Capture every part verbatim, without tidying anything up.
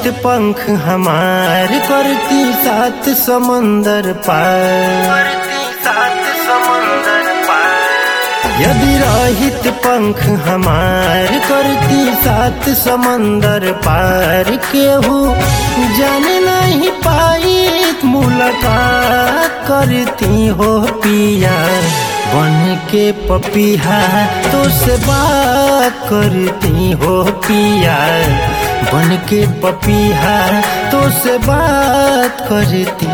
रहित पंख हमार करती सात समंदर पार, करती सात समंदर पार। यदि रहित पंख हमार करती सात समंदर पार, केहू जान नहीं पाई मुलाकात करती हो पिया बन के पपीहा तो से बात करती हो पिया बन के पपीहा तो से बात करती।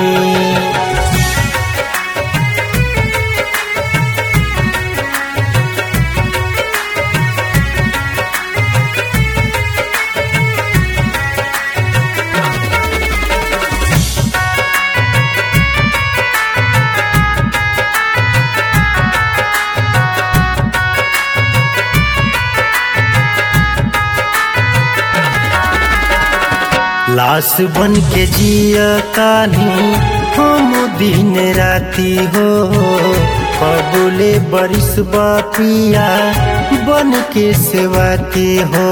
लाश बन के जिया तानी हम दिन राती हो, कबूले बरिस बापिया बन के सेवाती हो,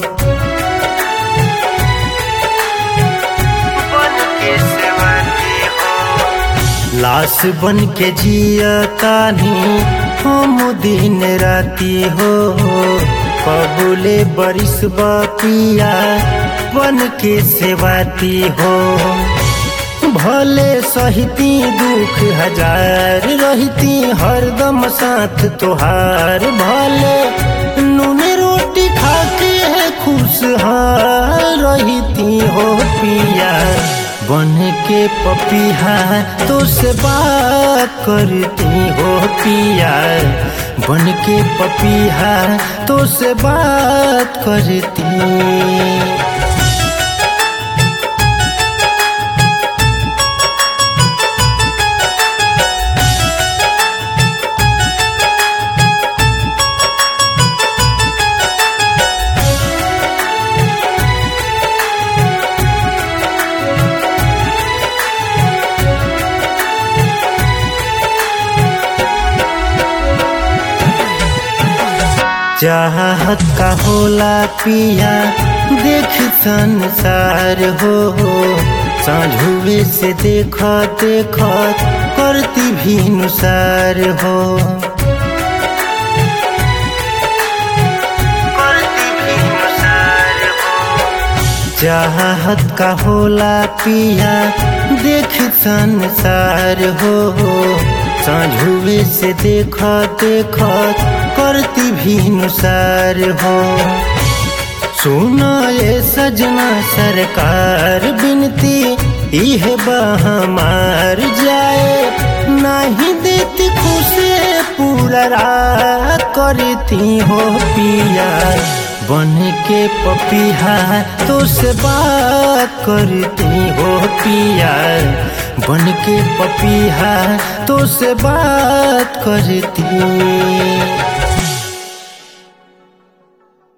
बन के सेवाती हो। लाश बन के जिया तानी हम दिन राती हो, कबूले बरिस बापिया बन के सेवाती हो। भले सहिती दुख हजार रहती हरदम साथ तोहार, भले नून रोटी खा के खुशहाल रहती हो पिया बन के पपीहा तो से बात करती हो पिया बन के पपीहा तो से बात करती। चाहत का होला पिया देख संसार हो, साँझुए से देखा देखा करती भी नुसार हो, करती भी नुसार हो। चाहत का होला पिया देख संसार हो, साँझुए से देखा देखा करती भी नुसार हो। सुना ये सजना सरकार बिनती इह बहमार जाए नहीं देती खुशे पूरा रात करती हो पिया बन के पपीहा तो से बात करती हो पिया बन के पपीहा तो से बात करती।